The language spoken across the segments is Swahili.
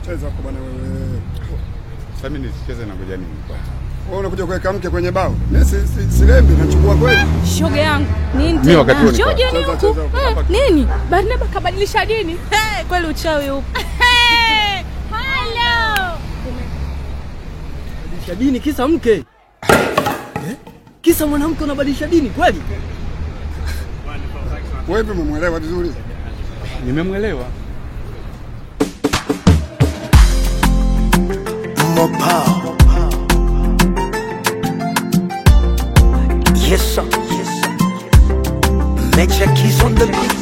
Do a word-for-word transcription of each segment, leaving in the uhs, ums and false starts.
Cheza kwa bwana wewe. Sasa mimi nicheze na ngoja nini? Wewe unakuja kuweka mke kwenye bao. Mimi si silembi nachukua kweli. Shoga yangu, nini tena? Shoga ni huko. Nini? Barnaba kabadilisha dini. Eh, kweli uchawi huko. Hello. Badilisha dini kisa mke. Eh? Kisa mwanamke unabadilisha dini kweli? Wewe umemwelewa vizuri? Nimemwelewa. Mopa. Yes sir, yes sir. Major keys on the beat.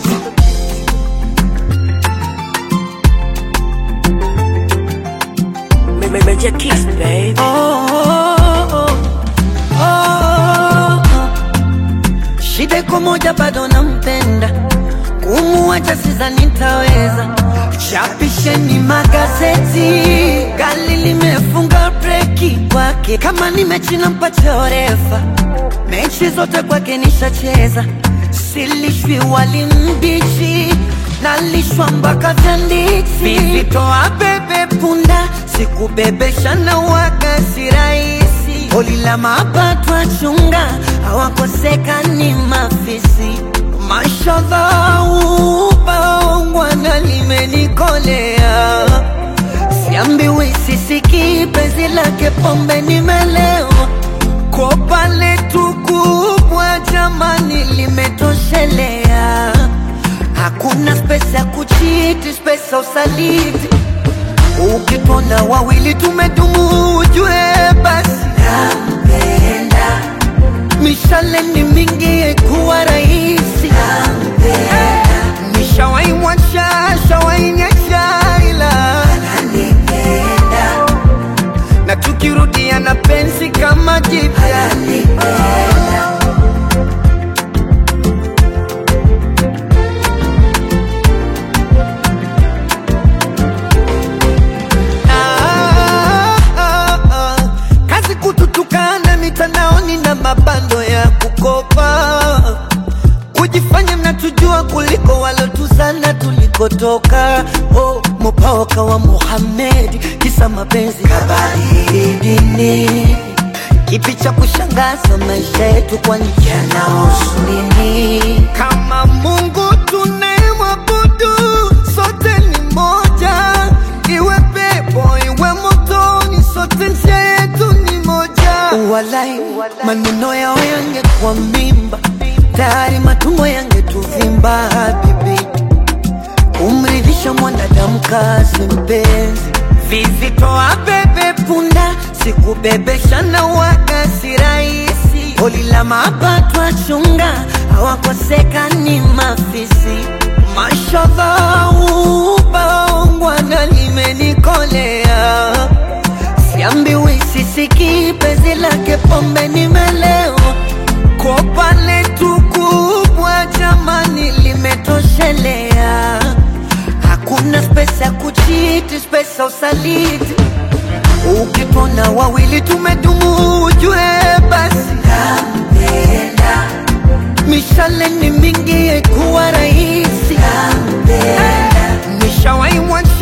Major keys, baby. Oh, oh, oh, oh. Shida iko moja bado nampenda, kumuacha sidhani nitaweza. Chapisheni magazeti, gari limefunga breki kwake. Kama ni mechi nampa refa, mechi zote kwake nishacheza. Silishwi wali mbichi, nalishwa mpaka vyandiksi. Vitoa bebe punda, sikubebesha na waga si rahisi. Holi la mapato achunga, hawakosekani mafisi. Mashallah ubaongwana limenikolea, siambiwi sisiki penzi lake pombe nimelewa. Kopa letu kubwa jamani limetoshelea, hakuna space ya kuchiti, space ya usaliti. Ukipona wawili tumedumu ujue basi nampenda. Mishale ni mingi kuwa rahisi nampenda. Nishawai mwacha, shawai nyesha ila ananipenda. Na tukirudia na penzi kama jipya ananipenda. Mitandaoni na mabando ya kukopa, kujifanya mnatujua kuliko walotuzana tulikotoka. Oh, Mopaoka wa Muhammad, kisa mapenzi kabadili dini. Kipi cha kushangaza maisha yetu kwani yanahusu nini? Kama Mungu tunayemwabudu sote ni moja, iwe pepo iwe motoni sote njia yetu ni moja. Walai, maneno yao yangekuwa mimba, tayari matumbo yangetuvimba bibi. Umridhisha mwanadamu kazi mpenzi, vizitoa bebe punda, sikubebesha na waga si rahisi. Holi la mapato achunga, hawakosekani mafisi. Mashallah ubaongwana limenikolea, siambiwi sisiki penzi lake pombe nimelewa. Kopa letu kubwa jamani limetoshelea, hakuna space ya kuchiti, space ya usaliti. Ukipona wawili tumedumu ujue basi nampenda. Mishale ni mingi kuwa rahisi nampenda. Nishawai mwacha